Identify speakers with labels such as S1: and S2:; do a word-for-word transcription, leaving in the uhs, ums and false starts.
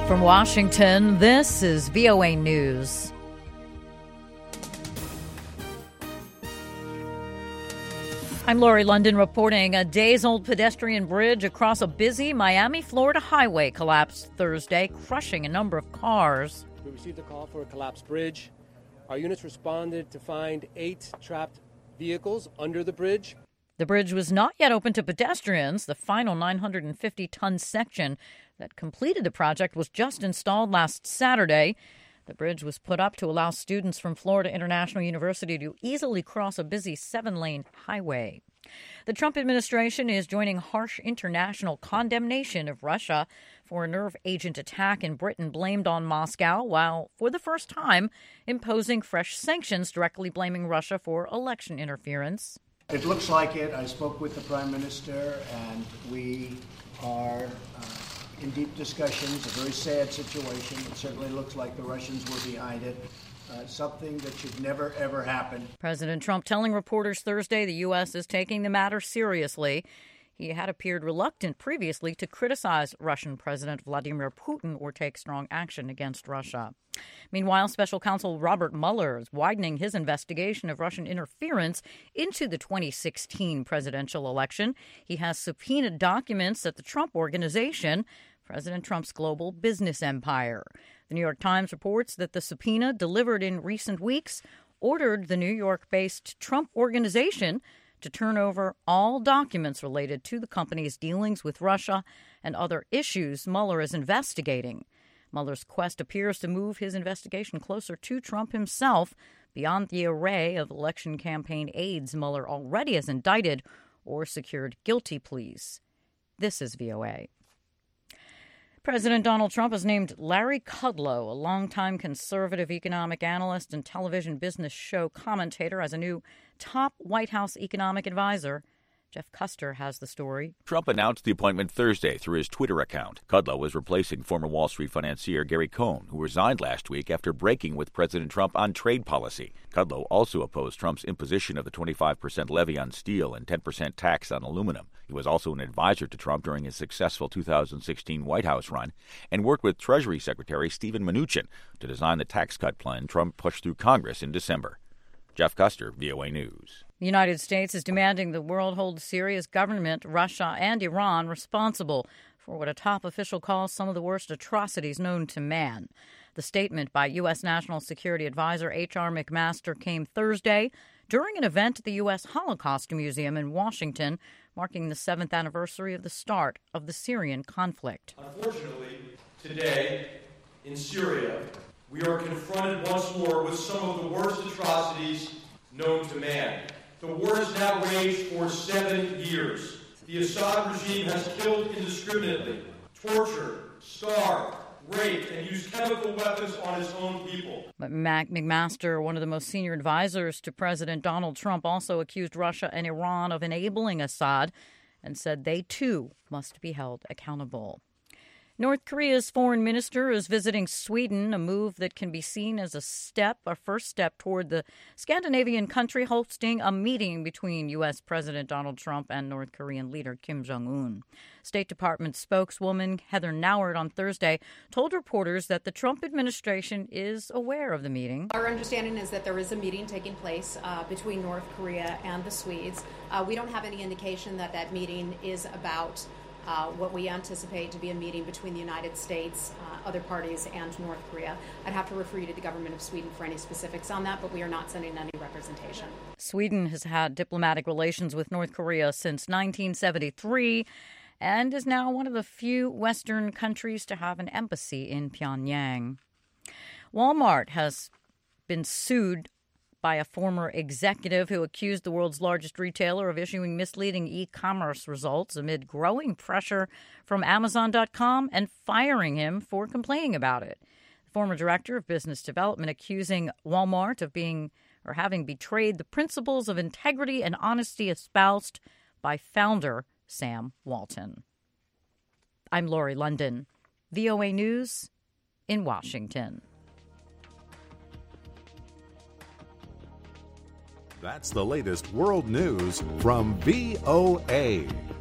S1: From Washington, this is V O A News. I'm Lori London reporting. A days-old pedestrian bridge across a busy Miami, Florida highway collapsed Thursday, crushing a number of cars.
S2: We received a call for a collapsed bridge. Our units responded to find eight trapped vehicles under the bridge.
S1: The bridge was not yet open to pedestrians. The final nine hundred fifty ton section that completed the project was just installed last Saturday. The bridge was put up to allow students from Florida International University to easily cross a busy seven-lane highway. The Trump administration is joining harsh international condemnation of Russia for a nerve agent attack in Britain blamed on Moscow, while, for the first time, imposing fresh sanctions directly blaming Russia for election interference.
S3: It looks like it. I spoke with the Prime Minister, and we are uh, in deep discussions. A very sad situation. It certainly looks like the Russians were behind it. Uh, something that should never, ever happen.
S1: President Trump telling reporters Thursday the U S is taking the matter seriously. He had appeared reluctant previously to criticize Russian President Vladimir Putin or take strong action against Russia. Meanwhile, Special Counsel Robert Mueller is widening his investigation of Russian interference into the twenty sixteen presidential election. He has subpoenaed documents at the Trump Organization, President Trump's global business empire. The New York Times reports that the subpoena delivered in recent weeks ordered the New York-based Trump Organization to turn over all documents related to the company's dealings with Russia and other issues Mueller is investigating. Mueller's quest appears to move his investigation closer to Trump himself, beyond the array of election campaign aides Mueller already has indicted or secured guilty pleas. This is V O A. President Donald Trump has named Larry Kudlow, a longtime conservative economic analyst and television business show commentator, as a new top White House economic advisor. Jeff Custer has the story.
S4: Trump announced the appointment Thursday through his Twitter account. Kudlow was replacing former Wall Street financier Gary Cohn, who resigned last week after breaking with President Trump on trade policy. Kudlow also opposed Trump's imposition of the twenty-five percent levy on steel and ten percent tax on aluminum. He was also an advisor to Trump during his successful two thousand sixteen White House run and worked with Treasury Secretary Steven Mnuchin to design the tax cut plan Trump pushed through Congress in December. Jeff Custer, V O A News.
S1: The United States is demanding the world hold Syria's government, Russia, and Iran responsible for what a top official calls some of the worst atrocities known to man. The statement by U S. National Security Advisor H R. McMaster came Thursday during an event at the U S. Holocaust Museum in Washington, marking the seventh anniversary of the start of the Syrian conflict.
S5: Unfortunately, today in Syria, we are confronted once more with some of the worst atrocities known to man. The war has now raged for seven years. The Assad regime has killed indiscriminately, tortured, starved, raped, and used chemical weapons on its own people.
S1: But Mac McMaster, one of the most senior advisors to President Donald Trump, also accused Russia and Iran of enabling Assad and said they, too, must be held accountable. North Korea's foreign minister is visiting Sweden, a move that can be seen as a step, a first step toward the Scandinavian country hosting a meeting between U S. President Donald Trump and North Korean leader Kim Jong-un. State Department spokeswoman Heather Nauert on Thursday told reporters that the Trump administration is aware of the meeting.
S6: Our understanding is that there is a meeting taking place uh, between North Korea and the Swedes. Uh, we don't have any indication that that meeting is about Uh, what we anticipate to be a meeting between the United States, uh, other parties, and North Korea. I'd have to refer you to the government of Sweden for any specifics on that, but we are not sending any representation.
S1: Sweden has had diplomatic relations with North Korea since nineteen seventy-three and is now one of the few Western countries to have an embassy in Pyongyang. Walmart has been sued by a former executive who accused the world's largest retailer of issuing misleading e-commerce results amid growing pressure from Amazon dot com and firing him for complaining about it. The former director of business development accusing Walmart of being or having betrayed the principles of integrity and honesty espoused by founder Sam Walton. I'm Lori London, V O A News in Washington.
S7: That's the latest world news from V O A.